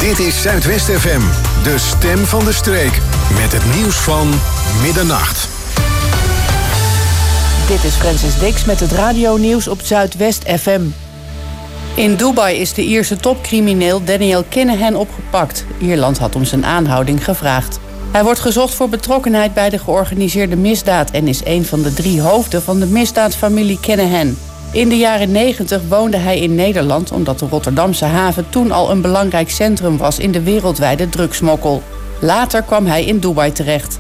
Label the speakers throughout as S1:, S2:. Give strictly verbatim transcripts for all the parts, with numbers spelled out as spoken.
S1: Dit is Zuidwest F M, de stem van de streek. Met het nieuws van middernacht.
S2: Dit is Francis Dix met het radionieuws op Zuidwest F M. In Dubai is de Ierse topcrimineel Daniel Kinahan opgepakt. Ierland had om zijn aanhouding gevraagd. Hij wordt gezocht voor betrokkenheid bij de georganiseerde misdaad en is een van de drie hoofden van de misdaadfamilie Kinahan. In de jaren negentig woonde hij in Nederland omdat de Rotterdamse haven toen al een belangrijk centrum was in de wereldwijde drugsmokkel. Later kwam hij in Dubai terecht.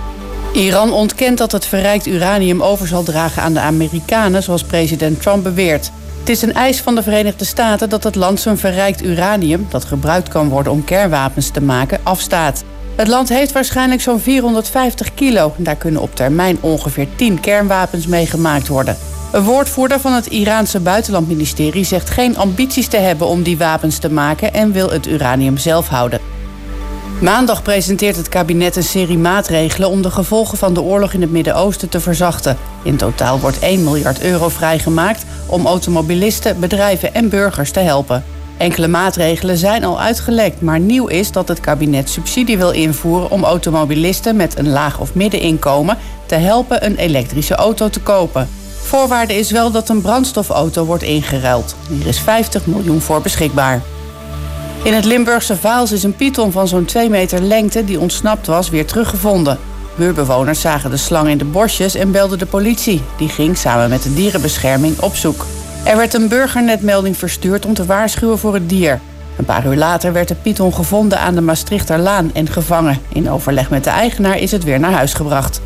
S2: Iran ontkent dat het verrijkt uranium over zal dragen aan de Amerikanen, zoals president Trump beweert. Het is een eis van de Verenigde Staten dat het land zijn verrijkt uranium, dat gebruikt kan worden om kernwapens te maken, afstaat. Het land heeft waarschijnlijk zo'n vierhonderdvijftig kilo. Daar kunnen op termijn ongeveer tien kernwapens mee gemaakt worden. Een woordvoerder van het Iraanse buitenlandministerie zegt geen ambities te hebben om die wapens te maken en wil het uranium zelf houden. Maandag presenteert het kabinet een serie maatregelen om de gevolgen van de oorlog in het Midden-Oosten te verzachten. In totaal wordt één miljard euro vrijgemaakt om automobilisten, bedrijven en burgers te helpen. Enkele maatregelen zijn al uitgelekt, maar nieuw is dat het kabinet subsidie wil invoeren om automobilisten met een laag of middeninkomen te helpen een elektrische auto te kopen. Voorwaarde is wel dat een brandstofauto wordt ingeruild. Hier is vijftig miljoen voor beschikbaar. In het Limburgse Vaals is een python van zo'n twee meter lengte die ontsnapt was weer teruggevonden. Buurbewoners zagen de slang in de bosjes en belden de politie. Die ging samen met de dierenbescherming op zoek. Er werd een burgernetmelding verstuurd om te waarschuwen voor het dier. Een paar uur later werd de python gevonden aan de Maastrichterlaan en gevangen. In overleg met de eigenaar is het weer naar huis gebracht.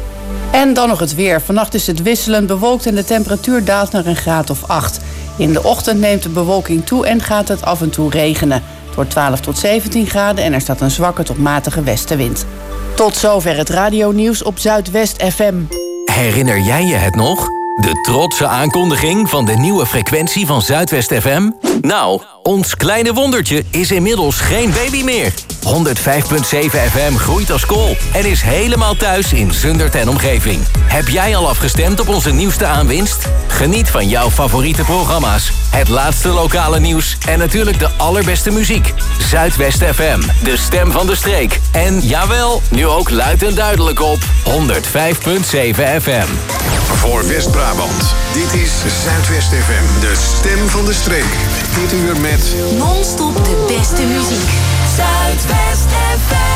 S2: En dan nog het weer. Vannacht is het wisselend bewolkt en de temperatuur daalt naar een graad of acht. In de ochtend neemt de bewolking toe en gaat het af en toe regenen. Het wordt twaalf tot zeventien graden en er staat een zwakke tot matige westenwind. Tot zover het radionieuws op Zuidwest F M.
S3: Herinner jij je het nog? De trotse aankondiging van de nieuwe frequentie van Zuidwest F M? Nou, ons kleine wondertje is inmiddels geen baby meer. honderdvijf komma zeven F M groeit als kool en is helemaal thuis in Zundert en omgeving. Heb jij al afgestemd op onze nieuwste aanwinst? Geniet van jouw favoriete programma's, het laatste lokale nieuws en natuurlijk de allerbeste muziek. Zuidwest F M, de stem van de streek. En jawel, nu ook luid en duidelijk op honderdvijf komma zeven F M.
S1: Voor West-Brabant, dit is Zuidwest F M, de stem van de streek. Dit uur met
S4: non-stop de beste muziek. Zuidwest F M.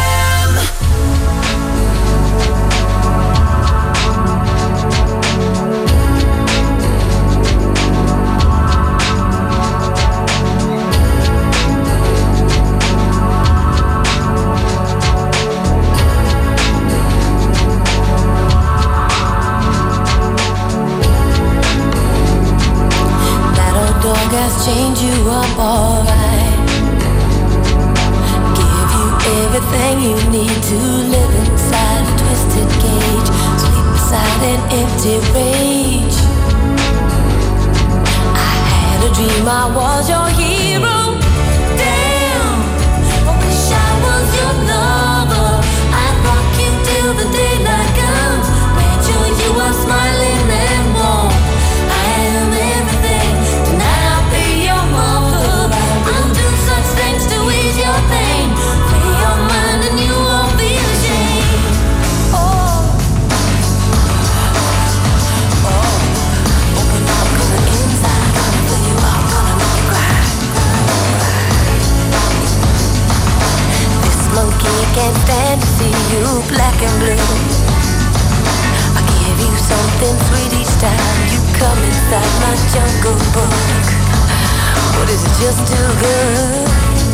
S5: That old dog has changed you up alright. Everything you need to live inside a twisted cage, sleep beside an empty rage. I had a dream I was your hero. Damn, I wish I was your lover. I'd rock you till the daylight comes. Made sure you are smiling and warm. I am everything. Tonight I'll be your mother. I'll do such things to ease your pain. Mind and you won't feel ashamed. Oh, oh, open up, cause the inside gonna fill you up, gonna make you cry. This monkey can't stand to see you black and blue. I give you something sweet each time you come inside my jungle book. But is it just too good?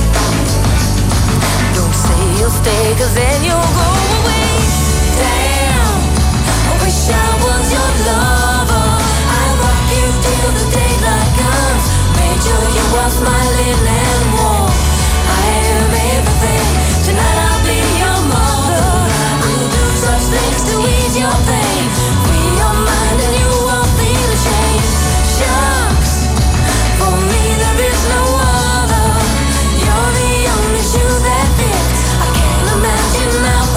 S5: Don't say you'll stay, cause then you'll go away. Damn, I wish I was your lover. I'll rock you till the daylight comes. Made sure you are smiling and warm. I am everything. Tonight I'll be your mother. I'll do such things to ease your pain. Free your mind and you won't feel ashamed. Shucks, for me there is no other. You're the only shoe that fits. I can't imagine now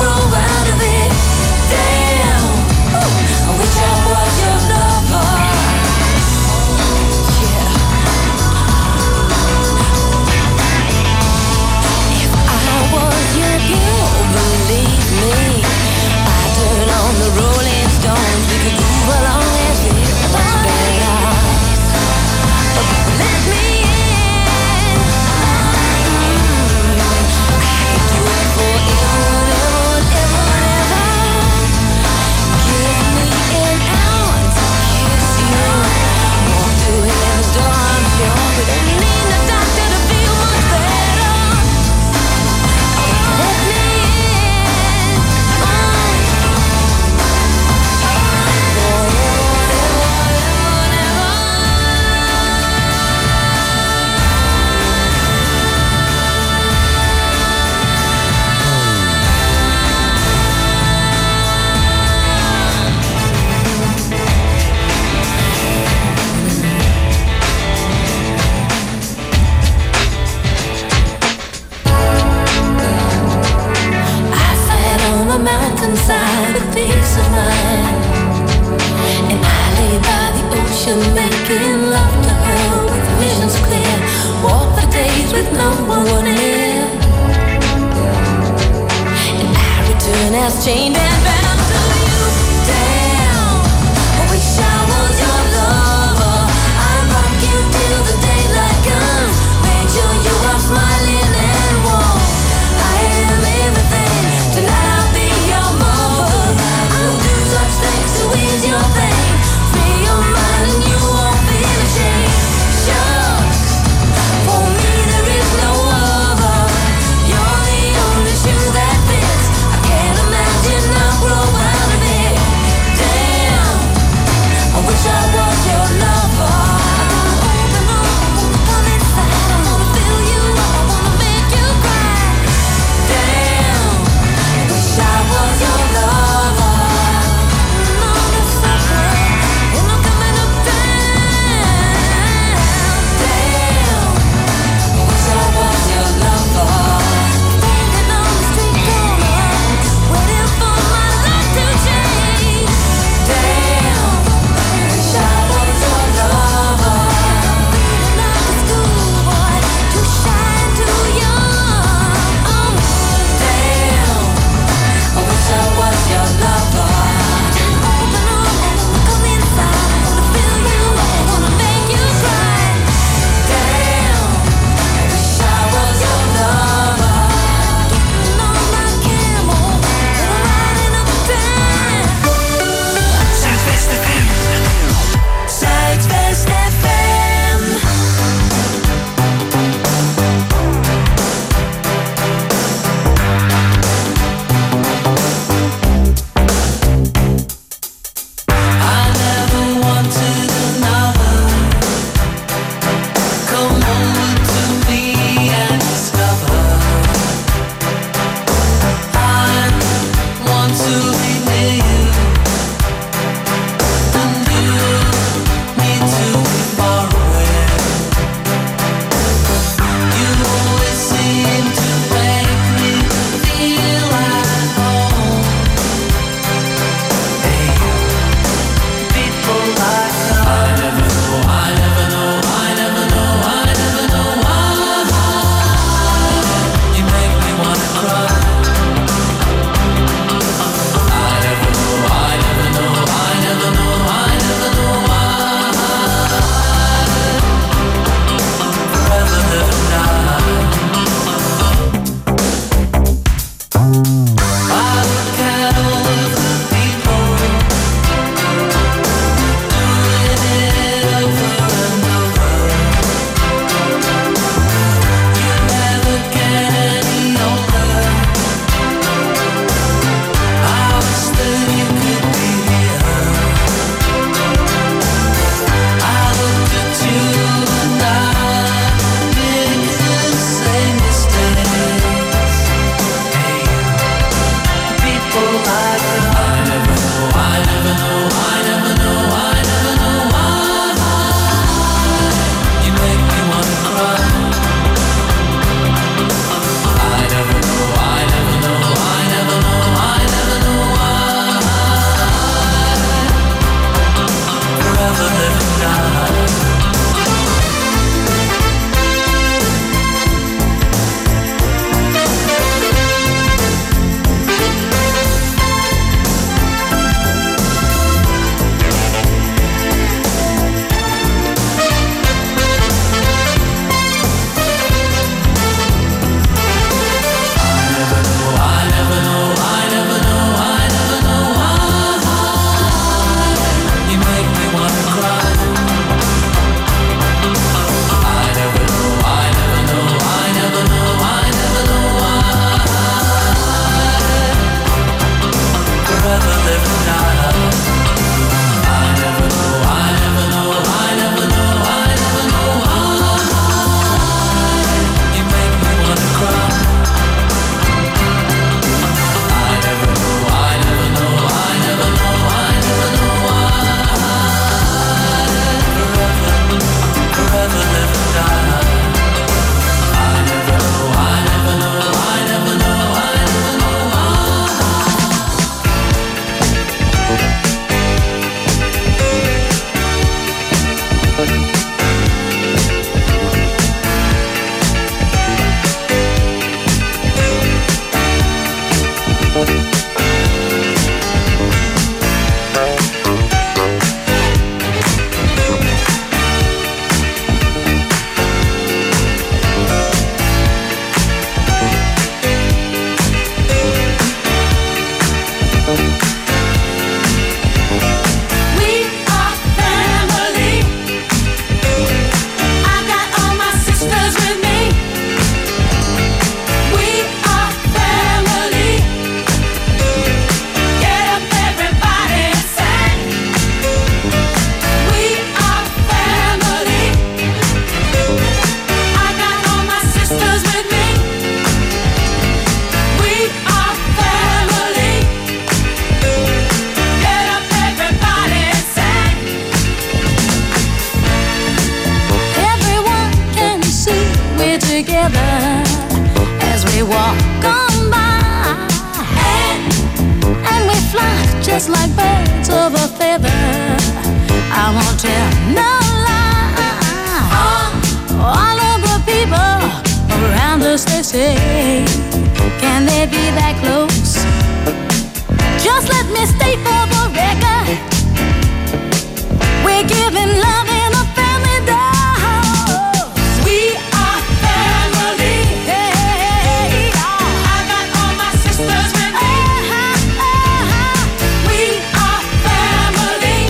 S5: just like birds of a feather. I won't tell no lie. All of the people around us, they say, can they be that close? Just let me state for the record, we're giving love in a family dose. We are family. Hey, I got all my sisters with me. Uh-huh, uh-huh. We are family.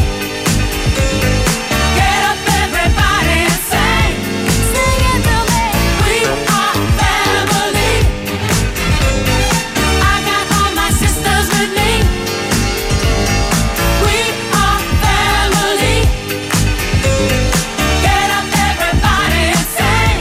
S5: Get up everybody and sing. Sing it to me. We are family. I got all my sisters with me. We are family. Get up everybody and sing.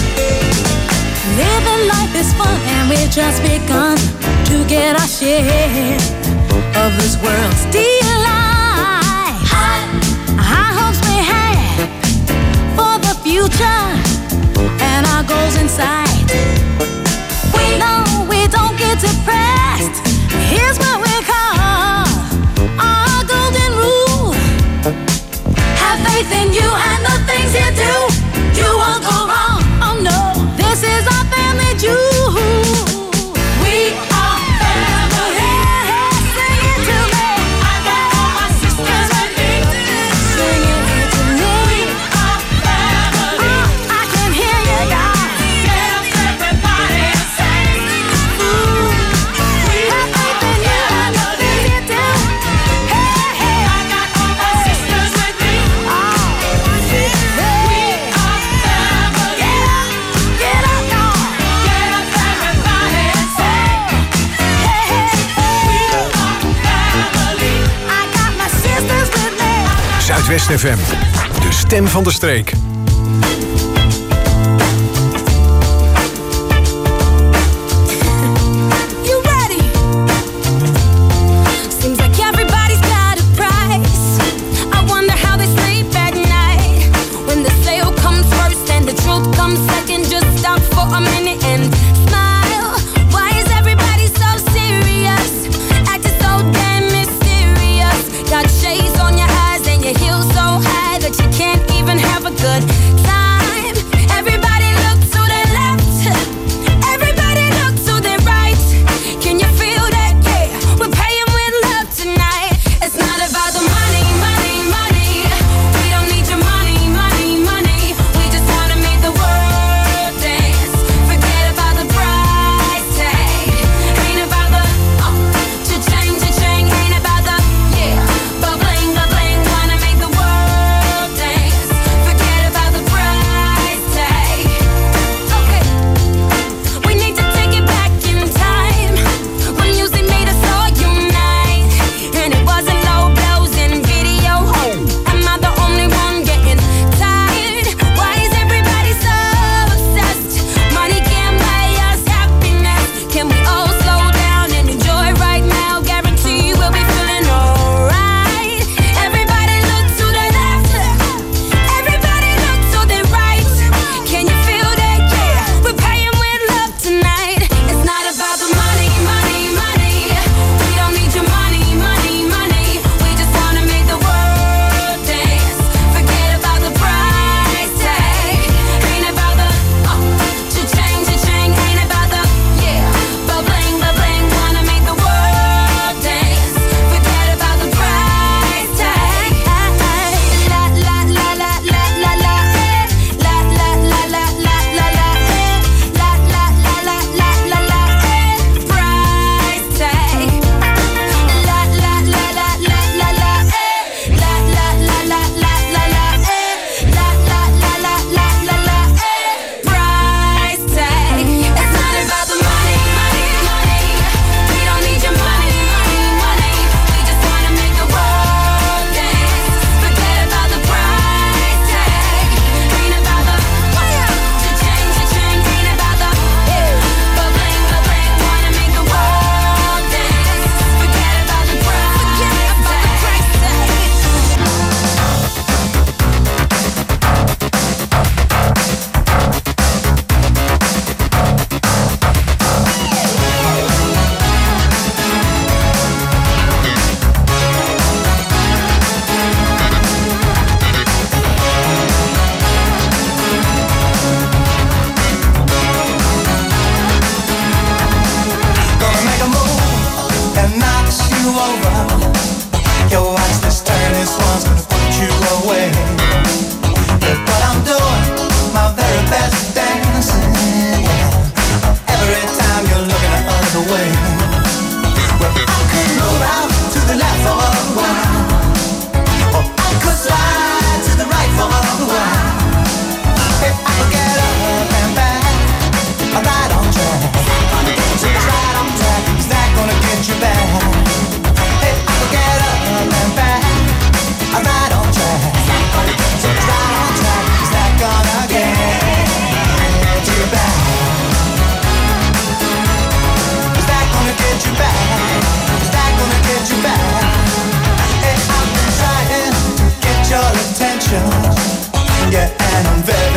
S5: Living life is fun and we've just begun to get our share of this world's delight. High hopes we have for the future and our goals in sight. We know we don't get depressed. Here's what we call our golden rule. Have faith in you and the things you do. You won't go wrong. Oh no, this is our family jewel. We are family. Sing it to me. I got all my sisters with me. Sing it to me. We are family. I can hear you, God. Get up everybody and sing. Ooh. We have faith in you and the things you do. Hey, hey. I got all my sisters with me. Oh, we are family. Get up, get up, y'all. Get up everybody and sing. Hey, hey. We are family. I got my sisters with me.
S1: Zuidwest F M, de stem van de streek.
S5: You ready? Seems like everybody's got a price. I wonder how they sleep at night. When the sale comes first and the truth comes second, just stop for a minute and smile. Why is everybody so serious? Acting so damn mysterious. Got shades on your eyes and your heels so high that you can't even have a good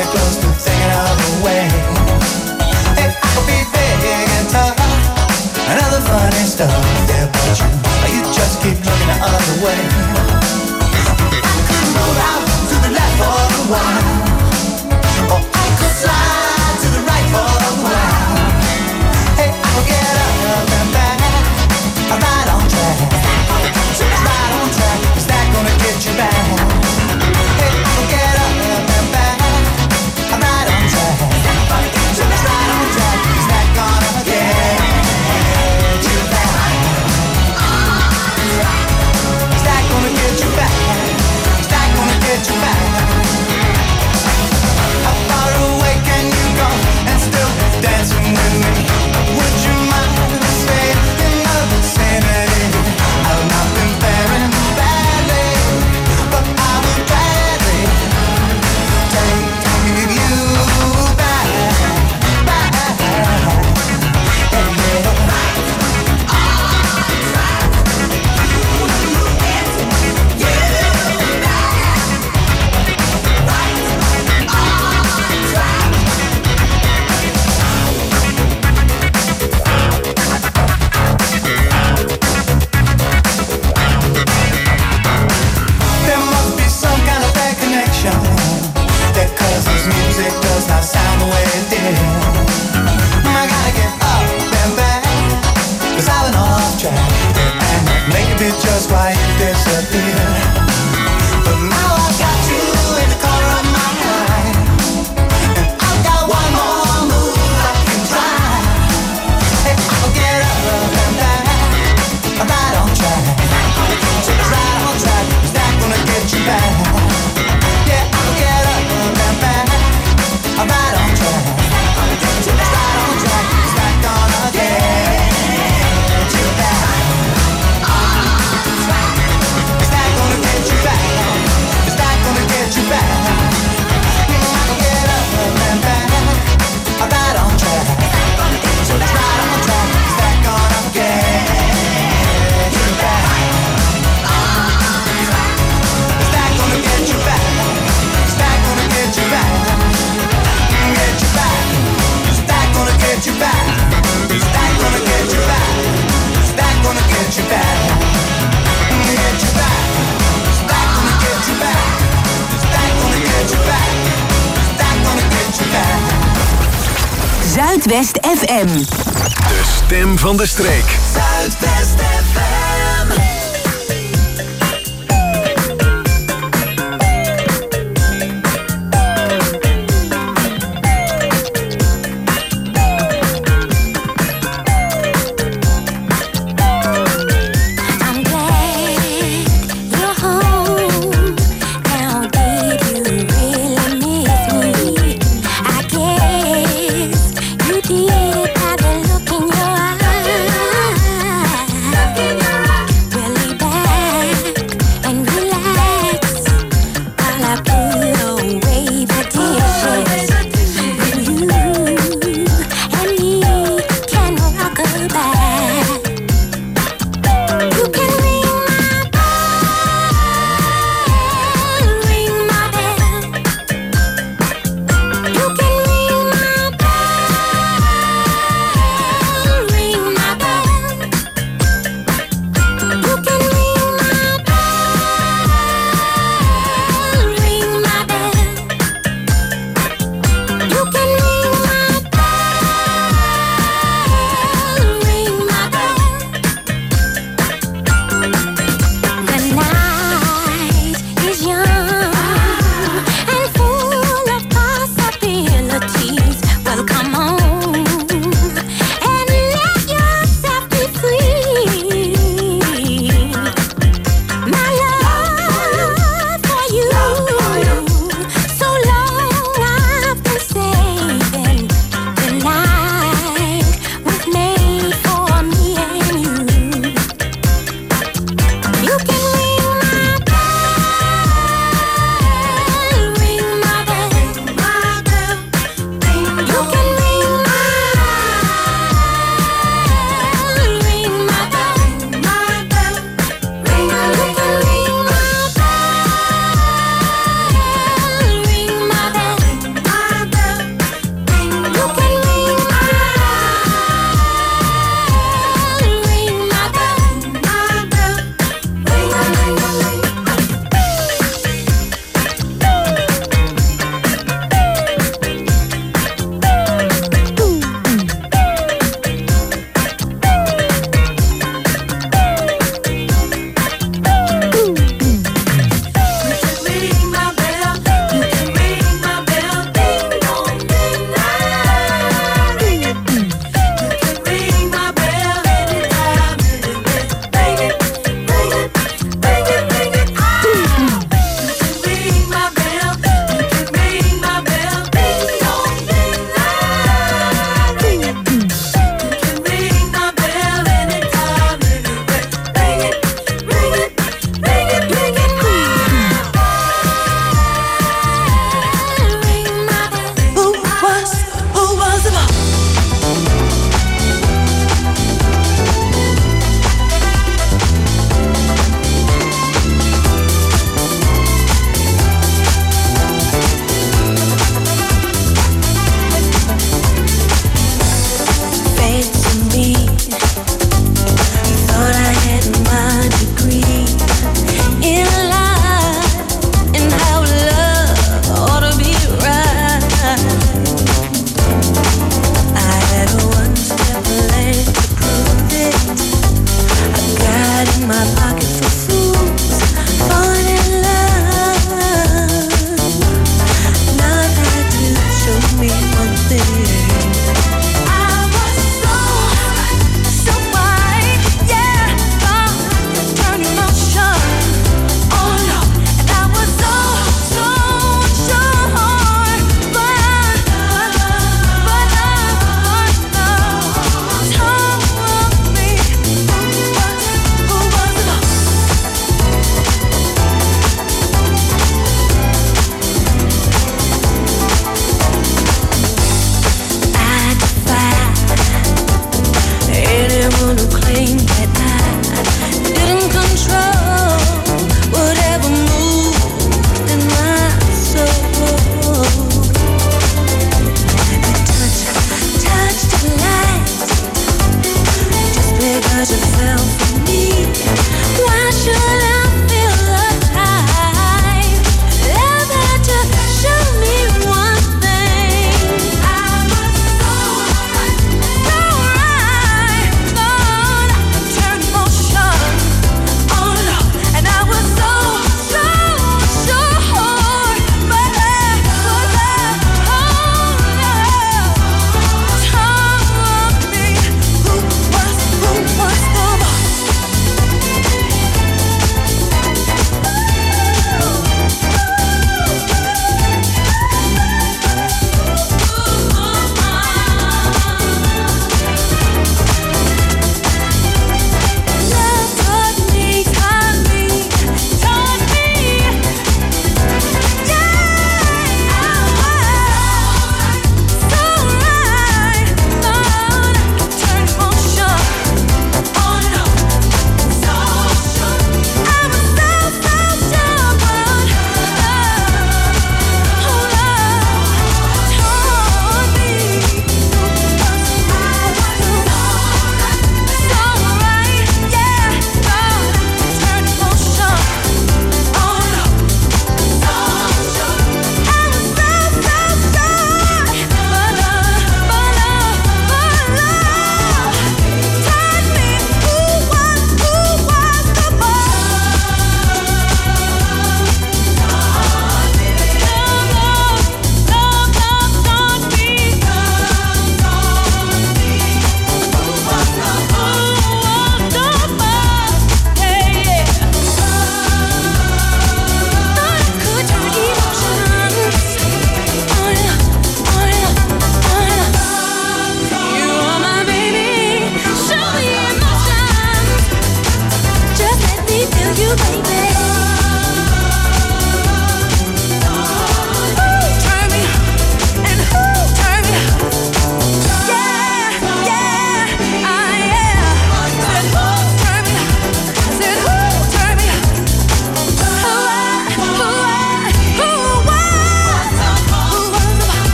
S6: very close to thinking of a way. Hey, I could be big and tough, and other funny stuff, yeah, but you, you just keep looking the other way. I could move out to the left for a while, or I could slide to the right for a while. Hey, I could get up and back, I'm right on track. Right on track, is that gonna get you back? Hey, I could get up and back, I'm right on track. Right on track, is that gonna get you back? Is that gonna get you back? Is that gonna get you back? How far away can you go and still dancing with me? Would you mind staying in the vicinity? I've not been faring badly, but I would gladly take you back, back. There must be some kind of bad connection that causes music does not sound the way it did. I gotta get up and back, cause I've been off track, and maybe just why you disappear. But now I've got you in the corner of my mind, and I've got one more move I can try. Hey, I'll get up and back, I'm right on track. Right on track, is that gonna get you back? Yeah, I'll get up and back, I'm right on track. Right on track, is that gonna get you back? Is that gonna get you back? Is that gonna get you back? I'll get up and back, I'm right on track. Right on track, is that gonna get you back? Is that gonna get you back? Is that gonna get you back? Get you back. Is that gonna get you back? Is that gonna get you back? Is that gonna get you back? Get you back. Is that gonna get you back? Is that gonna get you back? Is that gonna get you back?
S4: Zuidwest F M.
S1: De stem van de streek.
S4: Zuidwest F M.
S5: I'm glad you're home. Now, did you really miss me? I guess you did by the look in your eyes. Look in your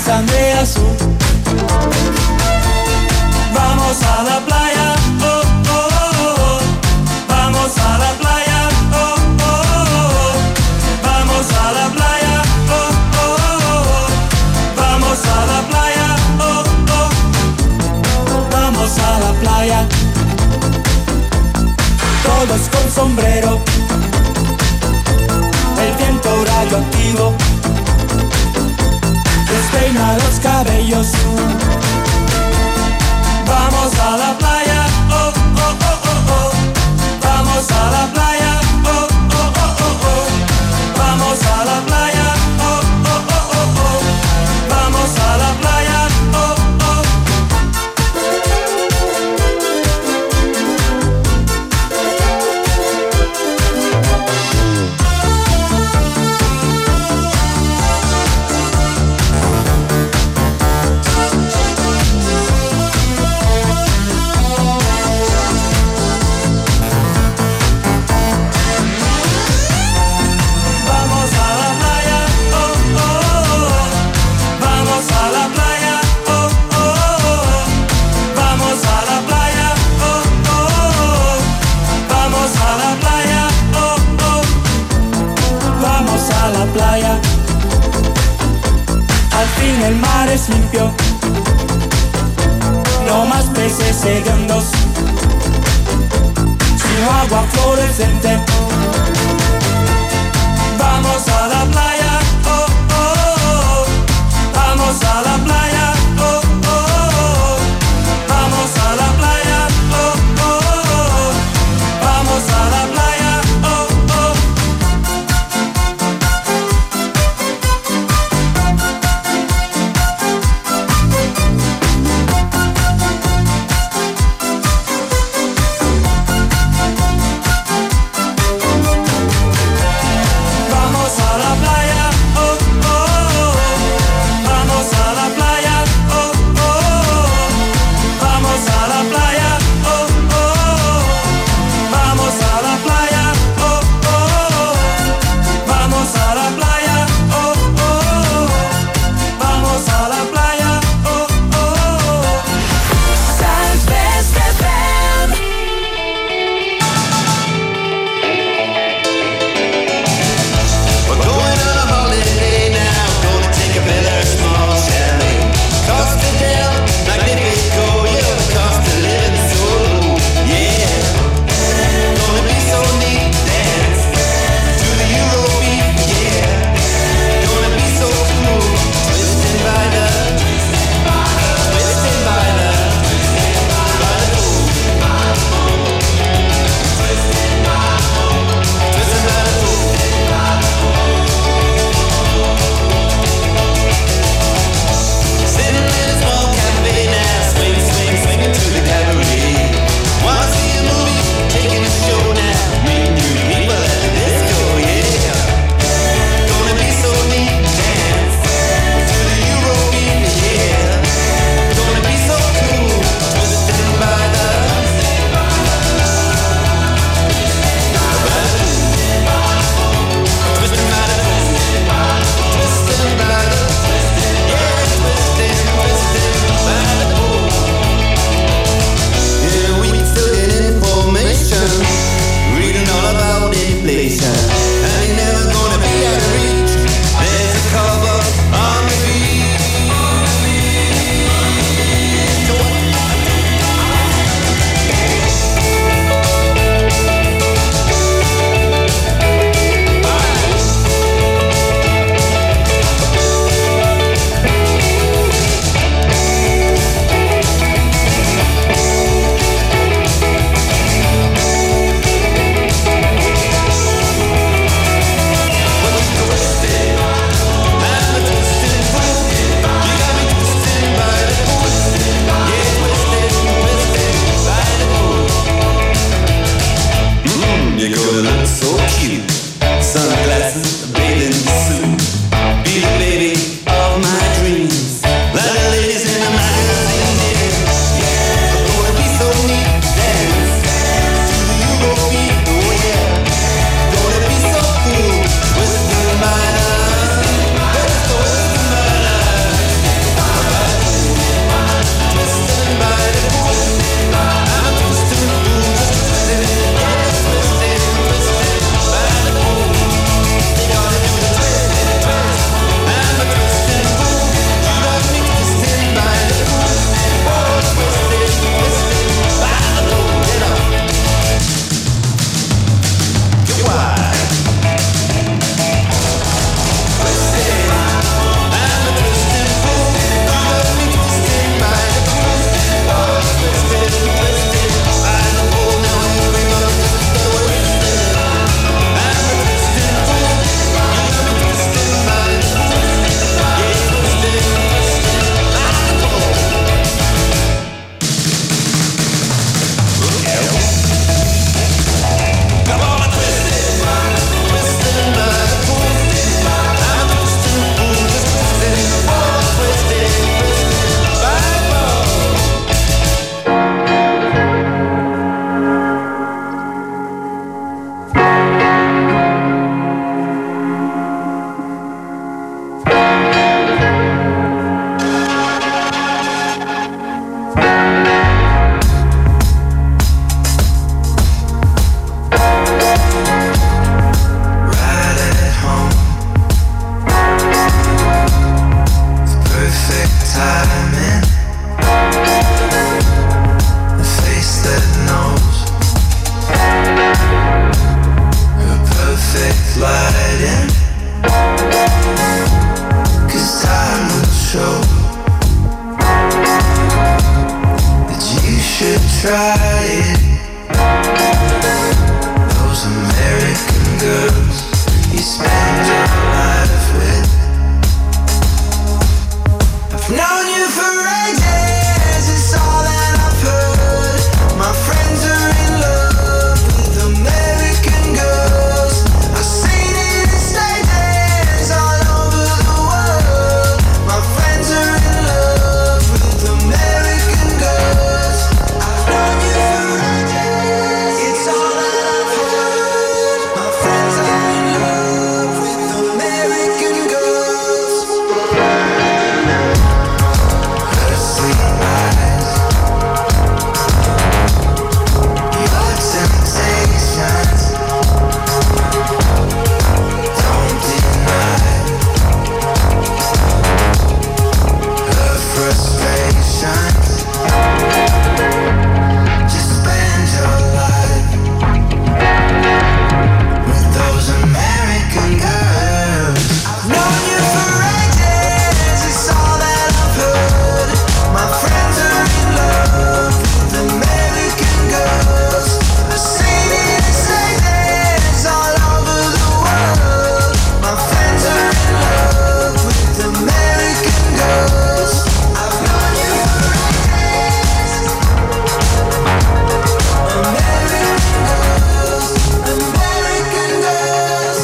S6: pisan de azul. Vamos a la playa, oh, oh, oh, oh. Vamos a la playa, oh, oh, oh. Vamos a la playa, oh, oh, oh. Vamos a la playa, oh, oh. Vamos a la playa. Todos con sombrero, el viento radioactivo despeina los cabellos. Vamos a la playa, oh, oh, oh, oh, oh. Vamos a la playa, oh, oh, oh, oh, oh. Vamos a la playa, oh, oh, oh, oh, oh. Vamos a la playa, oh, oh. Playa. Al fin el mar es limpio, no más peces hediondos, sino agua fluorescente. Vamos a la playa, oh, oh, oh. Vamos a la playa, oh, oh, oh. Vamos a la playa, oh, oh, oh. Vamos a la playa, oh, oh. Vamos a la playa. crying. Those American girls you spend your life with. I've known you for ages, it's all that I've heard. My friends are in love with American girls. I've seen it in stages all over the world. My friends are in love with American girls. I've known you for ages, it's all that I've heard. My friends are in love with American girls. Her sweet eyes, your temptations, don't deny her frustrations. Just spend your life with those American girls. I've known you for ages, it's all that I've heard. My friends are in love with American girls. I've seen it in stages all over the world. My friends are in love with American girls. I've known you for ages. American girls, American girls.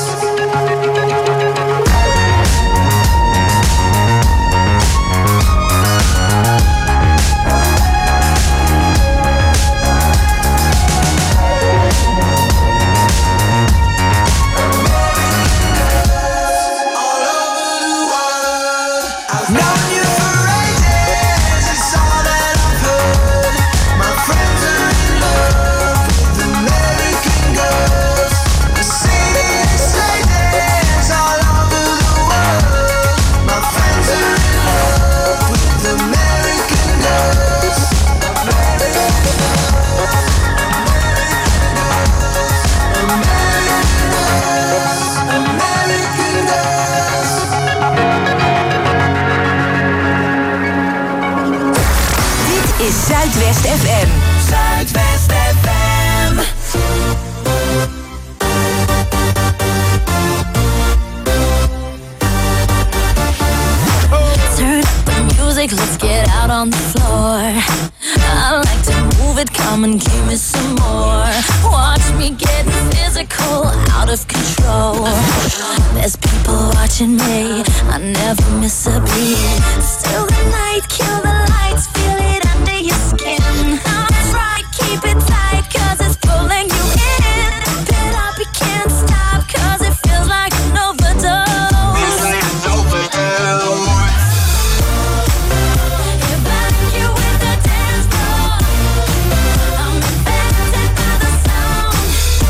S6: All over the world. I've known you for ages, it's all that I've heard. My friends are in love with American girls. I've seen it in stages all over the world. My friends are in love with American girls. American girls, American girls.
S4: Dit is Zuidwest F M. Zuidwest F M. Turn up the music, let's get out on the floor. I like to move it, come and give me some more. Watch me getting physical, out of control. There's people watching me, I never miss a beat. Still the night, kill the lights, feel it under your skin. That's right, keep it tight, cause it's pulling you in. Pit up, you can't stop, cause it feels like an overdose. You're back here with the dance floor. I'm infected by the sound.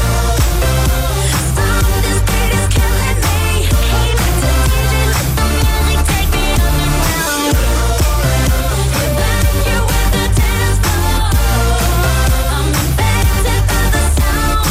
S4: Stop, this beat is killing me. Hey, back to D J, let the music take me underground. You're back here with the dance floor. I'm infected by the sound.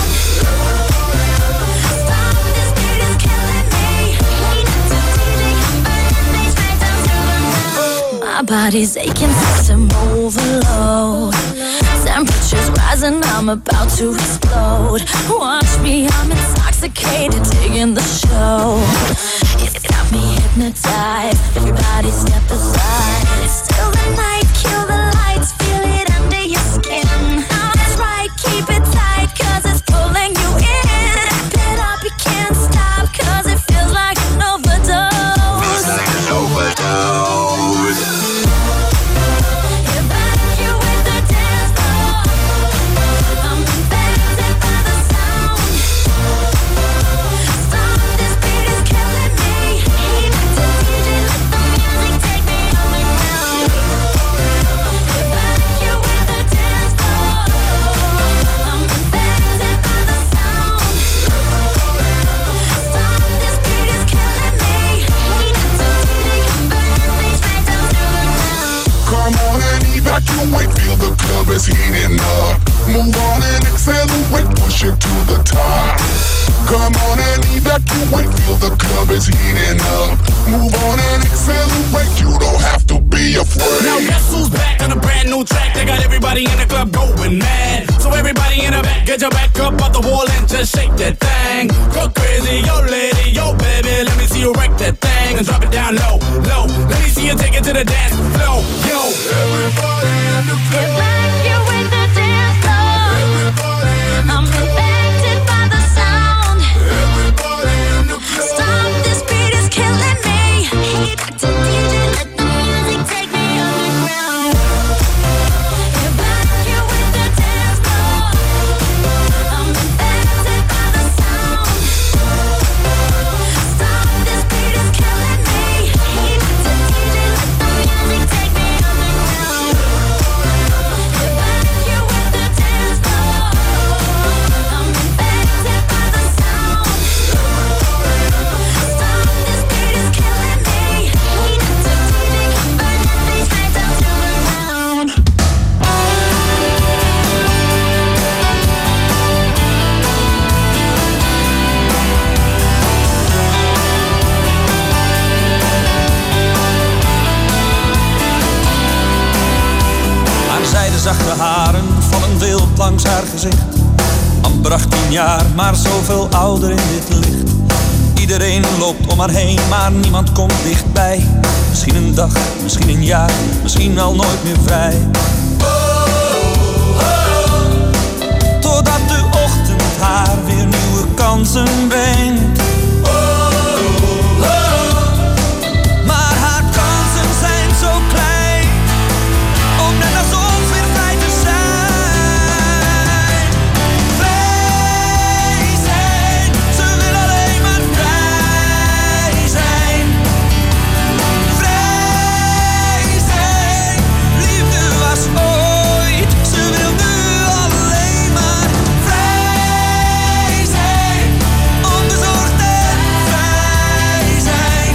S4: Stop, this beat is killing me. Hey, back to D J, I'm burning things right down to the ground. My body's aching, system overload. Temperatures rising, I'm about to explode. Watch me, I'm intoxicated, digging the show. It's got me hypnotized, everybody step aside. It's still the night, kill the lights, feel it under your skin. That's right, keep it tight, cause it's pulling you in. Pit up, you can't stop, cause it feels like an overdose. You're back here with the dance floor. I'm infected by the sound. Stop, this beat is killing me. Hey, back to D J, let the music take me underground. You're back here with the dance floor. I'm infected by the sound. Stop, this beat is killing me. Hey, back to D J, I'm burning things right down to the ground.
S7: Come on and evacuate, feel the club is heating up. Move on and accelerate, push it to the top. Come on and evacuate, feel the club is heating up. Move on and accelerate, you don't have to be afraid.
S8: Now guess who's back on a brand new track? They got everybody in the club going mad. So everybody in the back, get your back up off the wall and just shake that thing. Go crazy, yo lady, yo baby, let me see you wreck that thing and drop it down low, low. Let me see you take it to the dance floor, yo. Everybody in the club. Get back here with the dance floor. Everybody in the club. I'm infected by the sound. Everybody in the club. Stop, this beat is killing me. Hey, back to D J, let the music take me underground. Get back here with the dance floor. I'm infected by the sound. Stop, this beat is killing me. Hey, back to D J, let the music take me underground. Get back here with the dance floor. I'm infected by the sound. Stop, this beat is killing me. Hey, back to D J, burn that bass right down to the ground.
S9: Haar zijde zachte haren vallen wild langs haar gezicht. Amper achttien jaar, maar zoveel ouder in dit licht. Iedereen loopt om haar heen, maar niemand komt dichtbij. Misschien een dag, misschien een jaar, misschien wel nooit meer vrij. Totdat de ochtend haar weer nieuwe kansen brengt. Maar haar kansen zijn zo klein, om net als ons weer vrij te zijn. Vrij zijn, ze wil alleen maar vrij zijn. Vrij zijn, liefde was ooit, ze wil nu alleen maar vrij zijn. Onbezorgd en vrij zijn.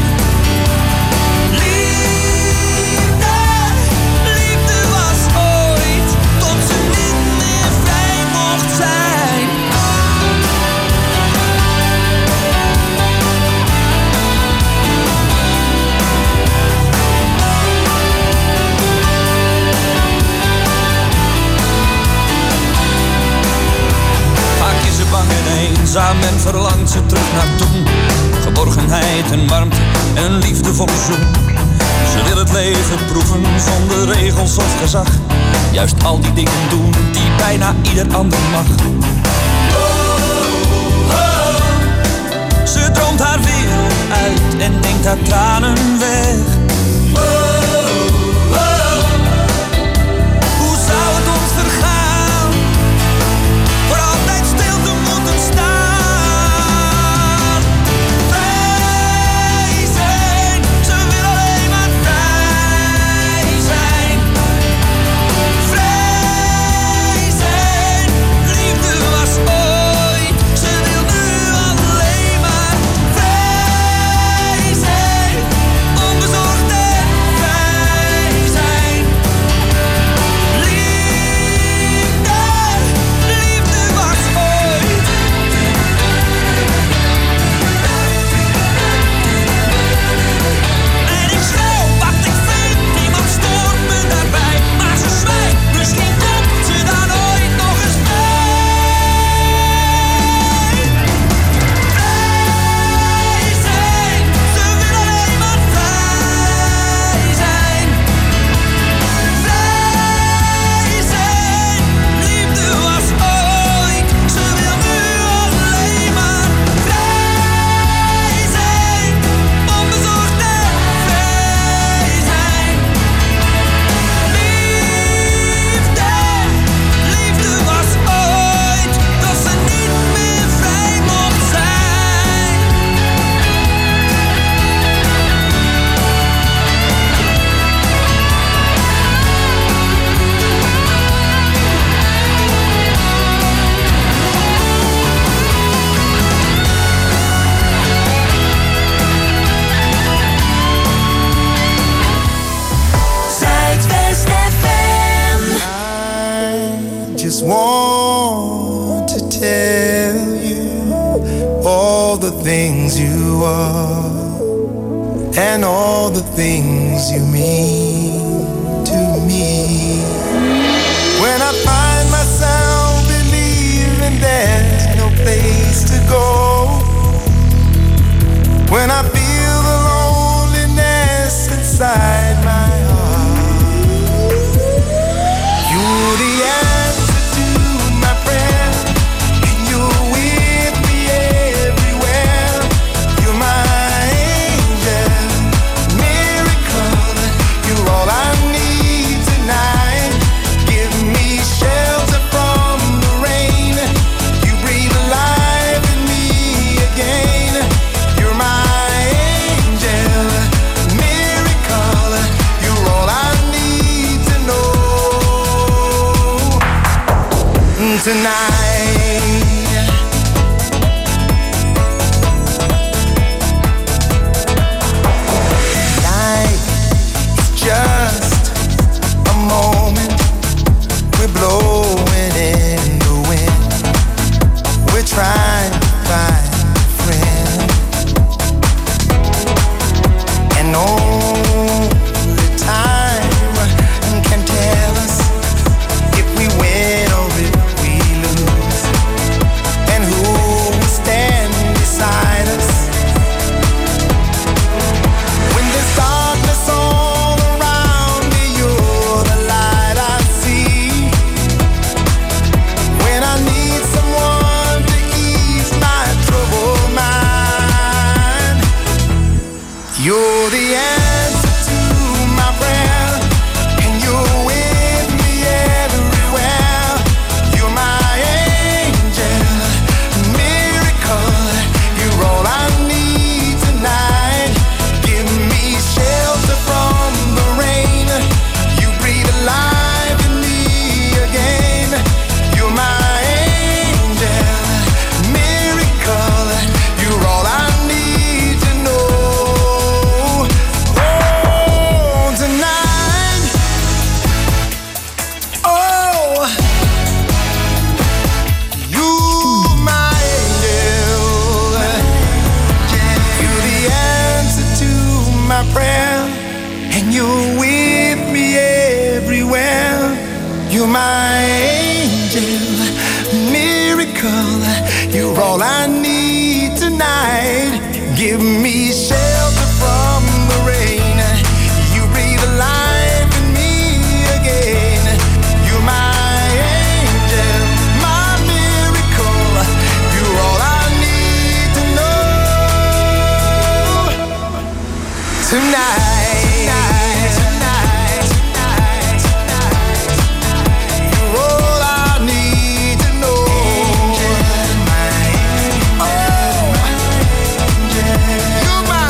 S9: Liefde, liefde was ooit, tot ze niet meer vrij mocht zijn. Vaak is ze bang en eenzaam en verlangt ze terug naar toen. Geborgenheid en warmte en een liefdevolle zoen. Ze wil het leven proeven zonder regels of gezag. Juist al die dingen doen die bijna ieder ander mag. Ze droomt haar wereld uit en denkt haar tranen weg. Hoe zou het ons vergaan? Voor altijd stil te moeten staan. Vrij zijn, ze wil alleen maar vrij zijn. Vrij zijn, liefde was ooit, ze wil nu alleen maar vrij zijn. Onbezorgd en vrij zijn. Liefde, liefde was ooit. En ik schreeuw wat ik vind, niemand stoort me daarbij. Maar ze zwijgt, misschien komt ze dan ooit nog eens bij. Vrij zijn, ze wil alleen maar vrij zijn. Vrij zijn, liefde was ooit, ze wil nu alleen maar vrij zijn. Onbezorgd en vrij zijn. Liefde, liefde was ooit, dat ze niet meer vrij mocht zijn.
S5: Zuidwest F M.
S6: I just want to tell you all the things you are and all the things you mean to me. When I find myself believing there's no place to go, when I feel the loneliness inside my heart, you're the answer to my prayer, and you're with me everywhere. You're my angel, miracle, you're all I need tonight. Give me shelter from the rain, you breathe life in me again. You're my angel, miracle, you're all I need to know tonight. Life is just a moment, we're blowing in the wind, we're trying to find a friend, and only time can tell us if we win or if we lose, and who will stand beside us when there's darkness all around me. You're the light I see when I need someone to ease my troubled mind. You're the answer to my prayer, and you're with me everywhere. You're my angel, miracle, you're all I need tonight. Give me shelter from the rain, you breathe life in me again. You're my angel, miracle, you're all I need to know. Oh, tonight, oh, you my angel, you're the answer to my prayer, and you're with me everywhere. You're my angel, miracle, you're all I need tonight. Give me shelter from the rain, you breathe life in me again. You're my angel, my miracle, you're all I need to know tonight. Tonight, tonight, tonight, you're all I need to know. My angel, you're my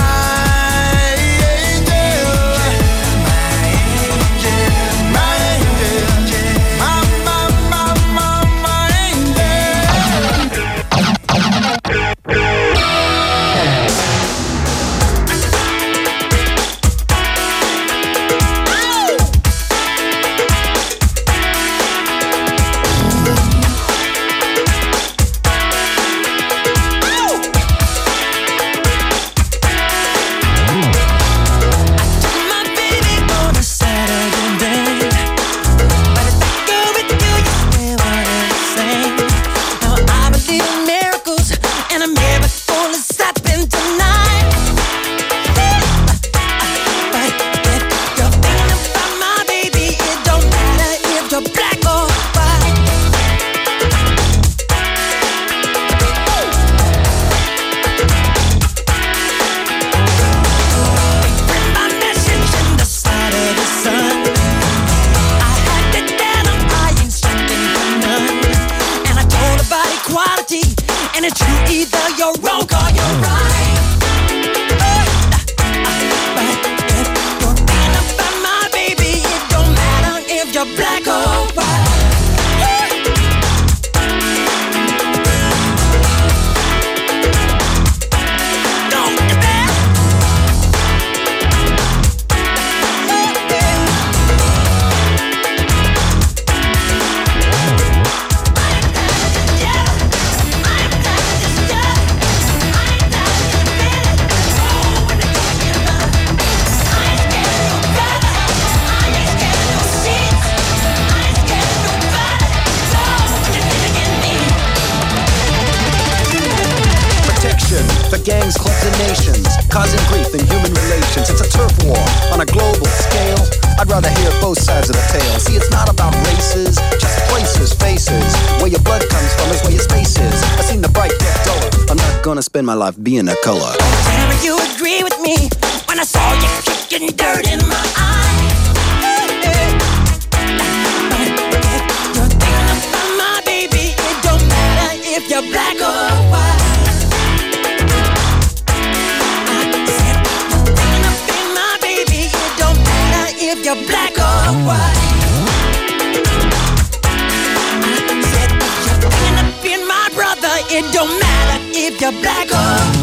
S6: angel, my angel, my angel, my, my, my, my, my angel.
S10: tale. See, it's not about races, just places, faces. Where your blood comes from is where your space is. I seen the bright get duller. I'm not gonna spend my life being a color.
S5: Never you agree with me when I saw you kicking dirt in my eye. You're thinking about my baby. It don't matter if you're black or white. If you're black or white, I said you're thinking of being my brother. It don't matter if you're black or white.